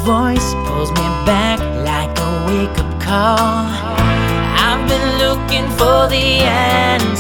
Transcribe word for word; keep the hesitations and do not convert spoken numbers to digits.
voice pulls me back like a wake-up call. I've been looking for the answer